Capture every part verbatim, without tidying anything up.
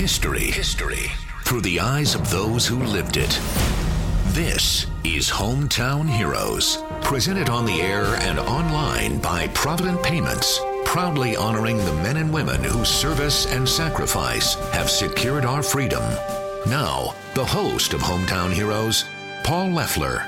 History. History. Through the eyes of those who lived it. This is Hometown Heroes. Presented on the air and online by Provident Payments. Proudly honoring the men and women whose service and sacrifice have secured our freedom. Now, the host of Hometown Heroes, Paul Leffler.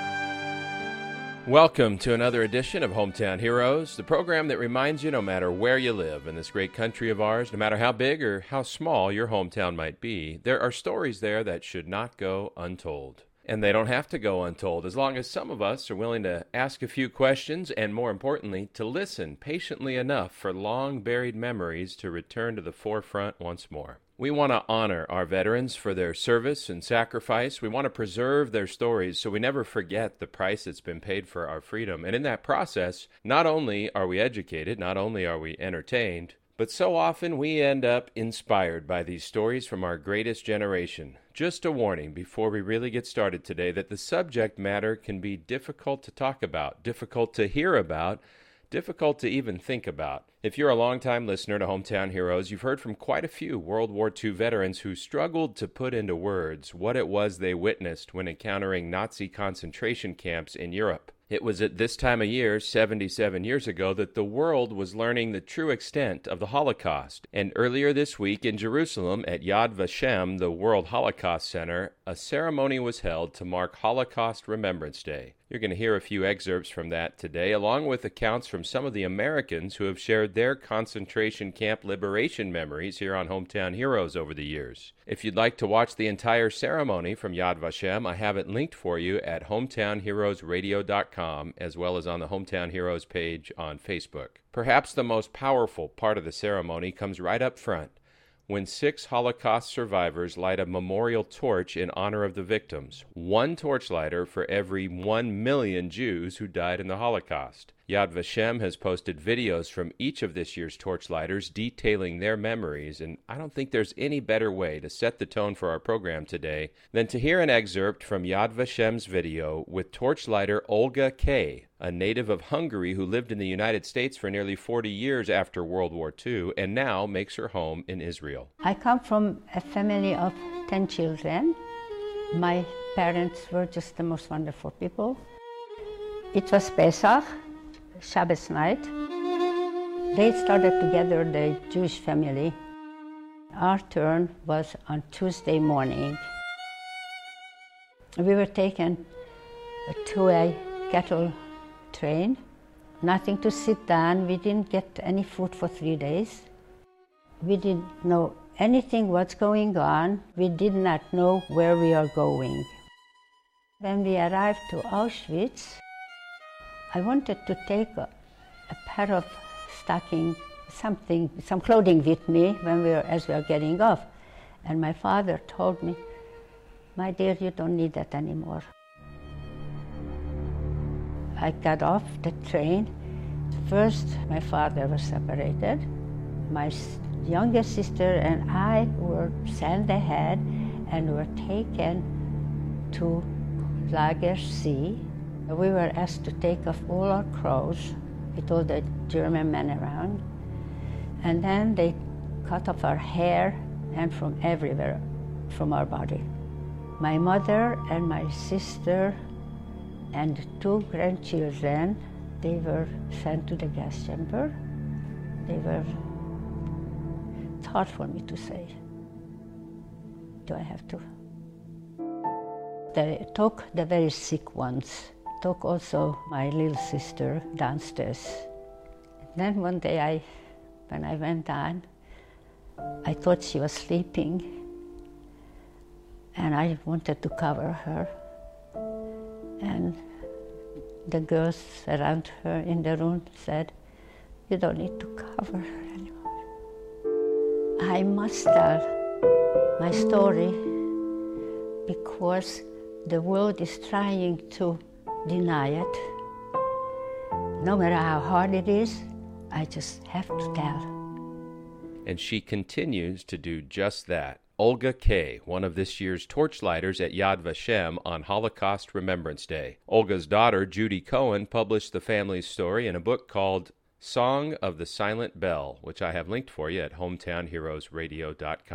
Welcome to another edition of Hometown Heroes, the program that reminds you no matter where you live in this great country of ours, no matter how big or how small your hometown might be, there are stories there that should not go untold. And they don't have to go untold as long as some of us are willing to ask a few questions and, more importantly, to listen patiently enough for long-buried memories to return to the forefront once more. We want to honor our veterans for their service and sacrifice. We want to preserve their stories so we never forget the price that's been paid for our freedom. And in that process, not only are we educated, not only are we entertained, but so often we end up inspired by these stories from our greatest generation. Just a warning before we really get started today that the subject matter can be difficult to talk about, difficult to hear about, difficult to even think about. If you're a longtime listener to Hometown Heroes, you've heard from quite a few World War Two veterans who struggled to put into words what it was they witnessed when encountering Nazi concentration camps in Europe. It was at this time of year, seventy-seven years ago, that the world was learning the true extent of the Holocaust. And earlier this week in Jerusalem at Yad Vashem, the World Holocaust Center, a ceremony was held to mark Holocaust Remembrance Day. You're going to hear a few excerpts from that today, along with accounts from some of the Americans who have shared their concentration camp liberation memories here on Hometown Heroes over the years. If you'd like to watch the entire ceremony from Yad Vashem, I have it linked for you at hometown heroes radio dot com, as well as on the Hometown Heroes page on Facebook. Perhaps the most powerful part of the ceremony comes right up front, when six Holocaust survivors light a memorial torch in honor of the victims, one torchlighter for every one million Jews who died in the Holocaust. Yad Vashem has posted videos from each of this year's torchlighters detailing their memories, and I don't think there's any better way to set the tone for our program today than to hear an excerpt from Yad Vashem's video with torchlighter Olga K., a native of Hungary who lived in the United States for nearly forty years after World War Two and now makes her home in Israel. I come from a family of ten children. My parents were just the most wonderful people. It was Pesach, Shabbos night. They started together the Jewish family. Our turn was on Tuesday morning. We were taken to a cattle train, nothing to sit down. We didn't get any food for three days. We didn't know anything what's going on. We did not know where we are going. When we arrived to Auschwitz, I wanted to take a, a pair of stocking, something, some clothing with me when we were, as we were getting off. And my father told me, "My dear, you don't need that anymore." I got off the train. First, my father was separated. My youngest sister and I were sent ahead and were taken to Lager C. We were asked to take off all our clothes with all the German men around. And then they cut off our hair and from everywhere, from our body. My mother and my sister and two grandchildren, they were sent to the gas chamber. They were, it's hard for me to say. Do I have to? They took the very sick ones, took also my little sister downstairs. Then one day, I, when I went down, I thought she was sleeping, and I wanted to cover her. And the girls around her in the room said, "You don't need to cover her anymore." I must tell my story because the world is trying to deny it. No matter how hard it is, I just have to tell. And she continues to do just that. Olga K., one of this year's torchlighters at Yad Vashem on Holocaust Remembrance Day. Olga's daughter, Judy Cohen, published the family's story in a book called Song of the Silent Bell, which I have linked for you at hometown heroes radio dot com.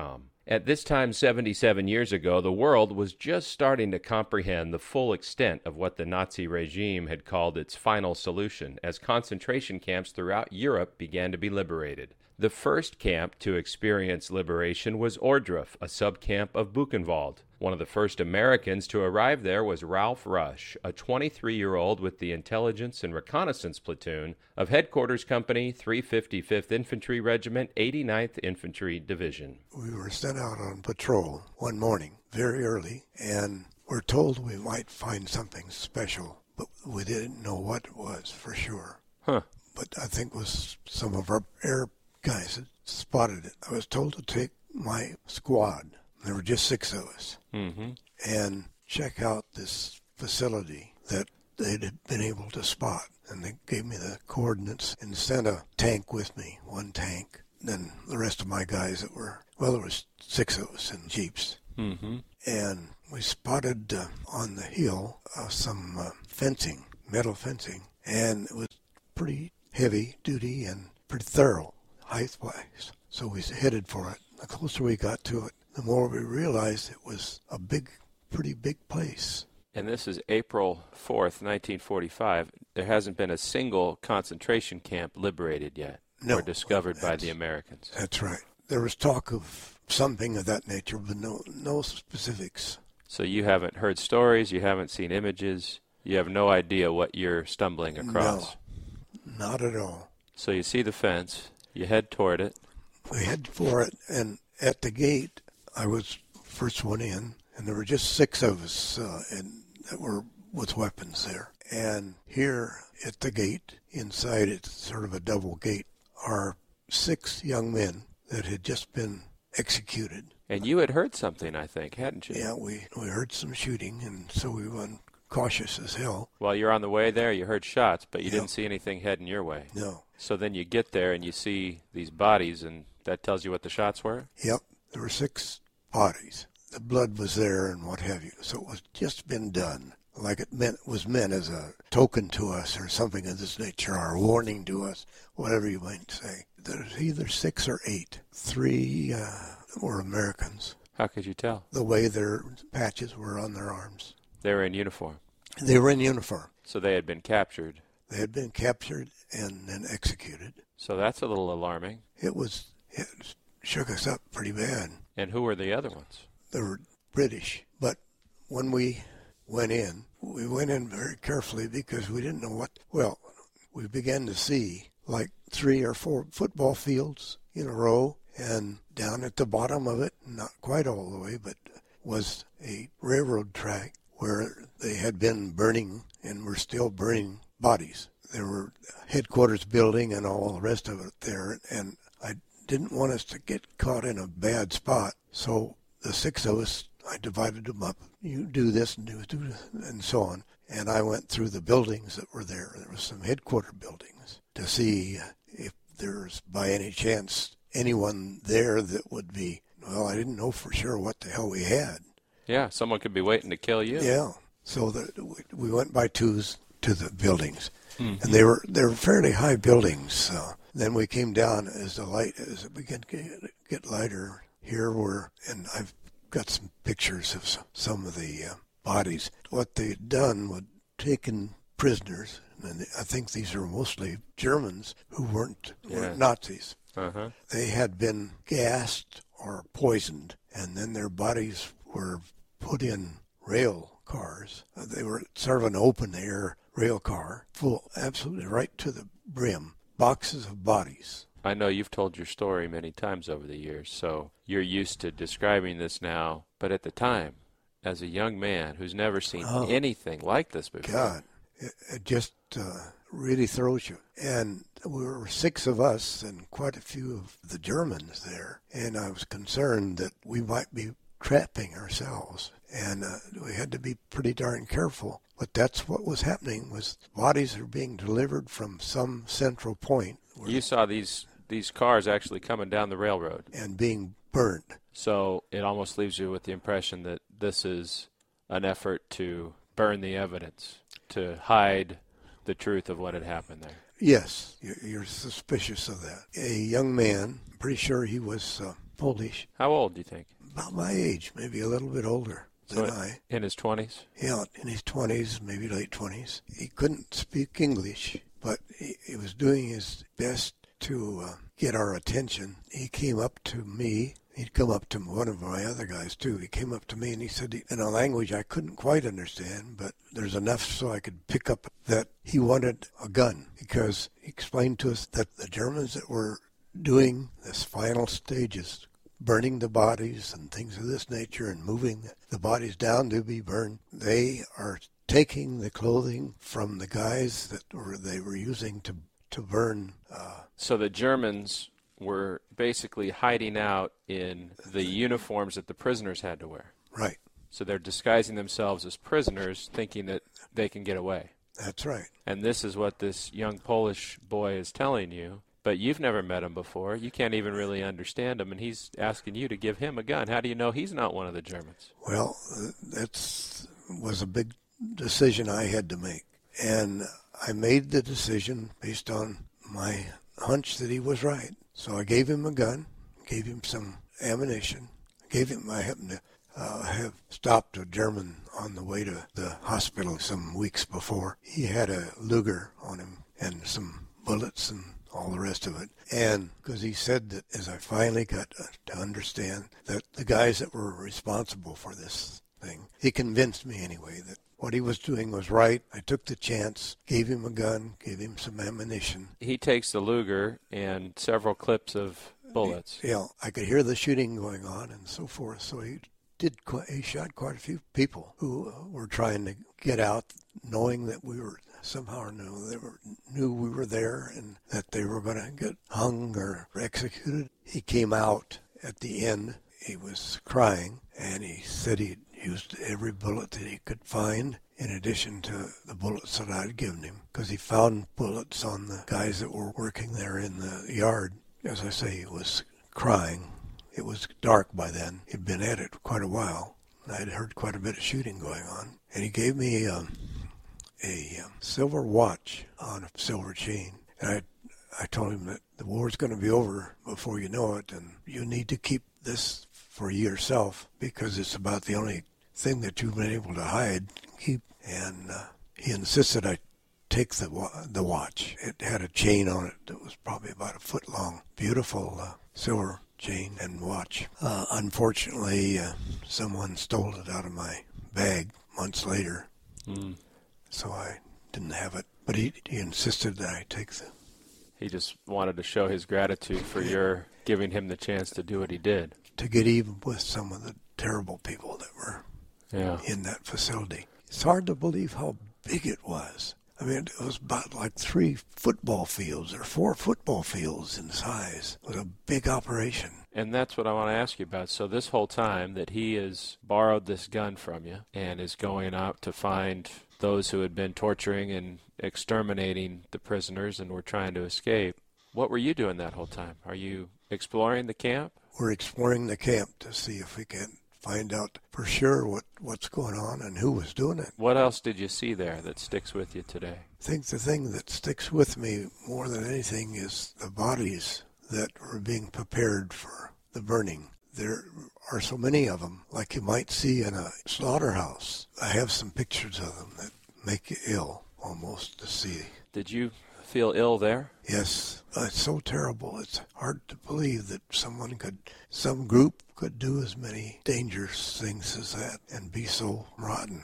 At this time, seventy-seven years ago, the world was just starting to comprehend the full extent of what the Nazi regime had called its final solution, as concentration camps throughout Europe began to be liberated. The first camp to experience liberation was Ohrdruf, a subcamp of Buchenwald. One of the first Americans to arrive there was Ralph Rush, a twenty-three-year-old with the Intelligence and Reconnaissance Platoon of Headquarters Company, three hundred fifty-fifth Infantry Regiment, eighty-ninth Infantry Division. We were sent out on patrol one morning, very early, and were told we might find something special, but we didn't know what it was for sure. Huh. But I think it was some of our air guys had spotted it. I was told to take my squad. There were just six of us. Mm-hmm. And check out this facility that they'd been able to spot. And they gave me the coordinates and sent a tank with me, one tank. Then the rest of my guys that were, well, there was six of us in jeeps. Mm-hmm. And we spotted uh, on the hill uh, some uh, fencing, metal fencing. And it was pretty heavy duty and pretty thorough, height-wise. So we headed for it. The closer we got to it, the more we realized it was a big, pretty big place. And this is April fourth, nineteen forty-five. There hasn't been a single concentration camp liberated yet, No, or discovered by the Americans. That's right. There was talk of something of that nature, but no, no specifics. So you haven't heard stories, you haven't seen images, you have no idea what you're stumbling across. No, not at all. So you see the fence, you head toward it. We head for it, and at the gate, I was first one in, and there were just six of us uh, and that were with weapons there. And here at the gate, inside it's sort of a double gate, are six young men that had just been executed. And you had heard something, I think, hadn't you? Yeah, we, we heard some shooting, and so we went cautious as hell. While you're on the way there, you heard shots, but you Yep. didn't see anything heading your way. No. So then you get there and you see these bodies, and that tells you what the shots were? Yep, there were six bodies. The blood was there and what have you. So it was just been done, like it meant was meant as a token to us or something of this nature, or a warning to us, whatever you might say. There's either six or eight. Three uh, were Americans. How could you tell? The way their patches were on their arms. They were in uniform. They were in uniform. So they had been captured. They had been captured and then executed. So that's a little alarming. It was, it shook us up pretty bad. And who were the other ones? They were British. But when we went in, we went in very carefully because we didn't know what, well, we began to see like three or four football fields in a row, and down at the bottom of it, not quite all the way, but was a railroad track where they had been burning and were still burning bodies. There were headquarters building and all the rest of it there, and I didn't want us to get caught in a bad spot. So the six of us, I divided them up. You do this and do this, and so on. And I went through the buildings that were there. There was some headquarter buildings to see if there's by any chance anyone there that would be, well, I didn't know for sure what the hell we had. Yeah, someone could be waiting to kill you. Yeah. So the, we went by twos to the buildings. Mm-hmm. And they were they were fairly high buildings. So then we came down as the light, as it began to get, get lighter. Here were, and I've got some pictures of some of the uh, bodies. What they'd done was taken prisoners, and I think these are mostly Germans who weren't, Yeah. weren't Nazis. Uh-huh. They had been gassed or poisoned, and then their bodies were put in rail cars. Uh, they were sort of an open-air rail car, full, absolutely right to the brim, boxes of bodies. I know you've told your story many times over the years, so you're used to describing this now. But at the time, as a young man who's never seen Oh, anything like this before. God, it, it just uh, really throws you. And we were six of us and quite a few of the Germans there. And I was concerned that we might be trapping ourselves. And uh, we had to be pretty darn careful. But that's what was happening, was bodies are being delivered from some central point. You saw these these cars actually coming down the railroad. And being burned. So it almost leaves you with the impression that this is an effort to burn the evidence, to hide the truth of what had happened there. Yes, you're suspicious of that. A young man, I'm pretty sure he was uh, Polish. How old do you think? About my age, maybe a little bit older than So I. in his twenties? Yeah, in his twenties, maybe late twenties. He couldn't speak English, but he, he was doing his best to uh, get our attention. He came up to me. He'd come up to one of my other guys, too. He came up to me and he said, in a language I couldn't quite understand, but there's enough so I could pick up that he wanted a gun, because he explained to us that the Germans that were doing this final stages, burning the bodies and things of this nature and moving the bodies down to be burned, they are taking the clothing from the guys that were they were using to, to burn. Uh, so the Germans were basically hiding out in the uniforms that the prisoners had to wear. Right. So they're disguising themselves as prisoners, thinking that they can get away. That's right. And this is what this young Polish boy is telling you, but you've never met him before. You can't even really understand him, and he's asking you to give him a gun. How do you know he's not one of the Germans? Well, that was a big decision I had to make, and I made the decision based on my hunch that he was right. So I gave him a gun, gave him some ammunition, gave him, I happened to uh, have stopped a German on the way to the hospital some weeks before. He had a Luger on him and some bullets and all the rest of it. And because he said that, as I finally got to understand that the guys that were responsible for this thing, he convinced me anyway that what he was doing was right. I took the chance, gave him a gun, gave him some ammunition. He takes the Luger and several clips of bullets. Yeah, you know, I could hear the shooting going on and so forth. So he did. Quite, he shot quite a few people who uh, were trying to get out, knowing that we were somehow knew they were knew we were there and that they were going to get hung or executed. He came out at the end. He was crying, and he said he'd used every bullet that he could find, in addition to the bullets that I'd given him, because he found bullets on the guys that were working there in the yard. As I say, he was crying. It was dark by then. He'd been at it quite a while, and I'd heard quite a bit of shooting going on. And he gave me um, a um, silver watch on a silver chain, and I I told him that the war's going to be over before you know it, and you need to keep this for yourself, because it's about the only thing that you've been able to hide and keep. And uh, he insisted I take the wa- the watch. It had a chain on it that was probably about a foot long. Beautiful uh, silver chain and watch. Uh, unfortunately, uh, someone stole it out of my bag months later, mm. so I didn't have it. But he, he insisted that I take the... He just wanted to show his gratitude for yeah. your giving him the chance to do what he did. To get even with some of the terrible people that were yeah. in that facility. It's hard to believe how big it was. I mean, it was about like three football fields or four football fields in size. It was a big operation. And that's what I want to ask you about. So this whole time that he has borrowed this gun from you and is going out to find those who had been torturing and exterminating the prisoners and were trying to escape, what were you doing that whole time? Are you exploring the camp? We're exploring the camp to see if we can find out for sure what, what's going on and who was doing it. What else did you see there that sticks with you today? I think the thing that sticks with me more than anything is the bodies that were being prepared for the burning. There are so many of them, like you might see in a slaughterhouse. I have some pictures of them that make you ill almost to see. Did you feel ill there? Yes. Uh, it's so terrible. It's hard to believe that someone could, some group could do as many dangerous things as that and be so rotten.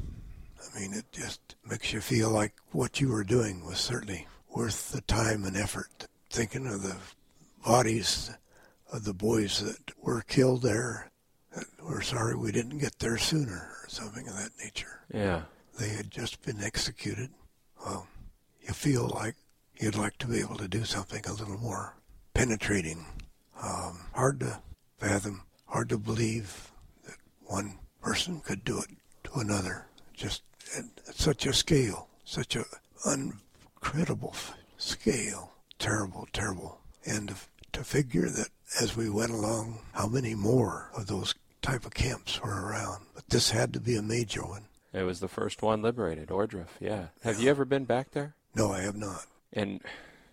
I mean, it just makes you feel like what you were doing was certainly worth the time and effort. Thinking of the bodies of the boys that were killed there, that we're sorry we didn't get there sooner, or something of that nature. Yeah. They had just been executed. Well, you feel like you'd like to be able to do something a little more penetrating. Um, hard to fathom, hard to believe that one person could do it to another. Just at, at such a scale, such a incredible scale. Terrible, terrible. And to, to figure that as we went along, how many more of those type of camps were around. But this had to be a major one. It was the first one liberated, Ohrdruf, yeah. Have yeah. you ever been back there? No, I have not. And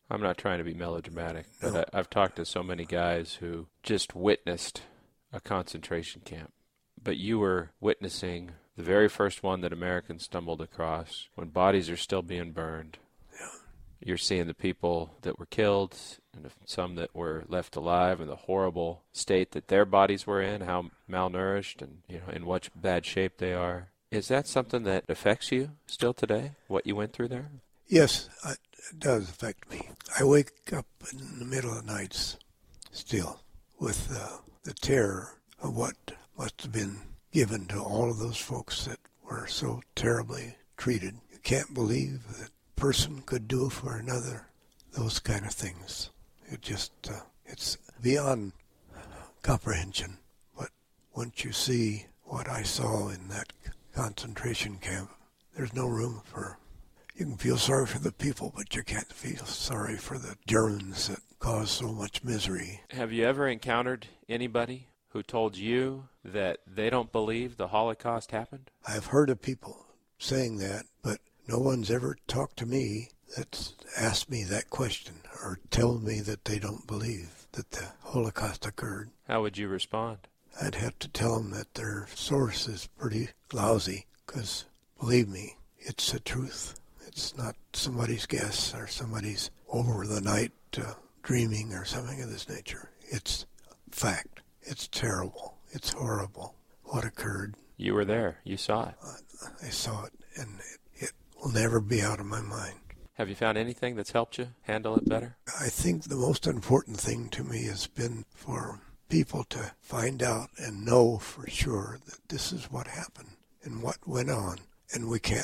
I'm not trying to be melodramatic, but No. I, I've talked to so many guys who just witnessed a concentration camp. But you were witnessing the very first one that Americans stumbled across when bodies are still being burned. Yeah. You're seeing the people that were killed and some that were left alive and the horrible state that their bodies were in, how malnourished and, you know, in what bad shape they are. Is that something that affects you still today, what you went through there? Yes, it does affect me. I wake up in the middle of the nights still with uh, the terror of what must have been given to all of those folks that were so terribly treated. You can't believe that a person could do for another those kind of things. It just, uh, it's beyond comprehension. But once you see what I saw in that concentration camp, there's no room for, you can feel sorry for the people, but you can't feel sorry for the Germans that caused so much misery. Have you ever encountered anybody who told you that they don't believe the Holocaust happened? I've heard of people saying that, but no one's ever talked to me that's asked me that question or told me that they don't believe that the Holocaust occurred. How would you respond? I'd have to tell them that their source is pretty lousy, because, believe me, it's the truth. It's not somebody's guess or somebody's over the night uh, dreaming or something of this nature. It's fact. It's terrible. It's horrible what occurred. You were there. You saw it. I saw it, and it, it will never be out of my mind. Have you found anything that's helped you handle it better? I think the most important thing to me has been for people to find out and know for sure that this is what happened and what went on, and we can't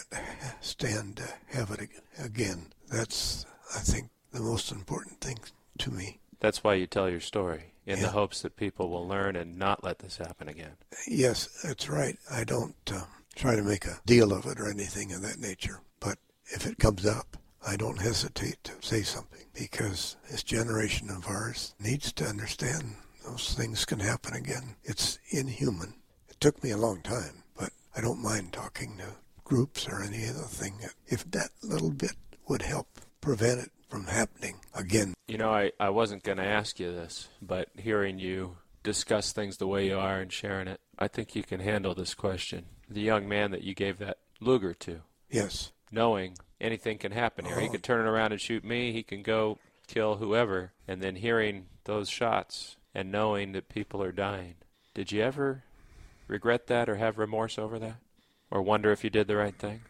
stand to have it again. That's, I think, the most important thing to me. That's why you tell your story, in Yeah. the hopes that people will learn and not let this happen again. Yes, that's right. I don't uh, try to make a deal of it or anything of that nature, but if it comes up, I don't hesitate to say something, because this generation of ours needs to understand those things can happen again. It's inhuman. It took me a long time, but I don't mind talking to groups or any other thing. If that little bit would help prevent it from happening again. You know, I, I wasn't going to ask you this, but hearing you discuss things the way you are and sharing it, I think you can handle this question. The young man that you gave that Luger to. Yes. Knowing anything can happen here. Oh. He could turn it around and shoot me. He can go kill whoever. And then hearing those shots and knowing that people are dying. Did you ever regret that or have remorse over that? Or wonder if you did the right thing?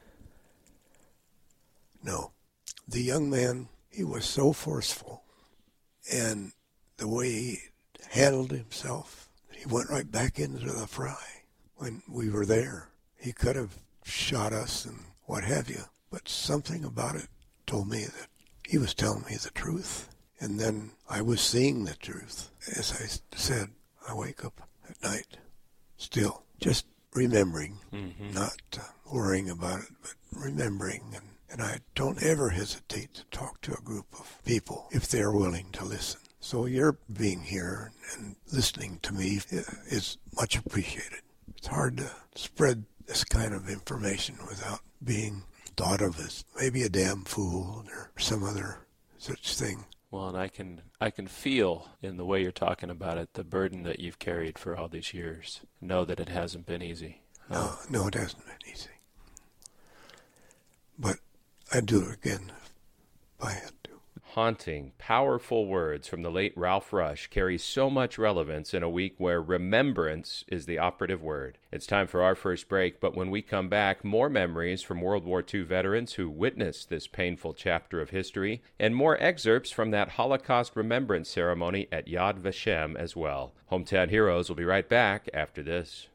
No. The young man, he was so forceful, and the way he handled himself, he went right back into the fray when we were there. He could have shot us and what have you, but something about it told me that he was telling me the truth. And then I was seeing the truth. As I said, I wake up at night still just remembering, mm-hmm. not uh, worrying about it, but remembering. And, and I don't ever hesitate to talk to a group of people if they're willing to listen. So your being here and listening to me is much appreciated. It's hard to spread this kind of information without being thought of as maybe a damn fool or some other such thing. Well, and I can I can feel in the way you're talking about it the burden that you've carried for all these years. Know that it hasn't been easy. No, no, it hasn't been easy. But I'd do it again if I had to. Haunting, powerful words from the late Ralph Rush carry so much relevance in a week where remembrance is the operative word. It's time for our first break, but when we come back, more memories from World War Two veterans who witnessed this painful chapter of history, and more excerpts from that Holocaust remembrance ceremony at Yad Vashem as well. Hometown Heroes will be right back after this.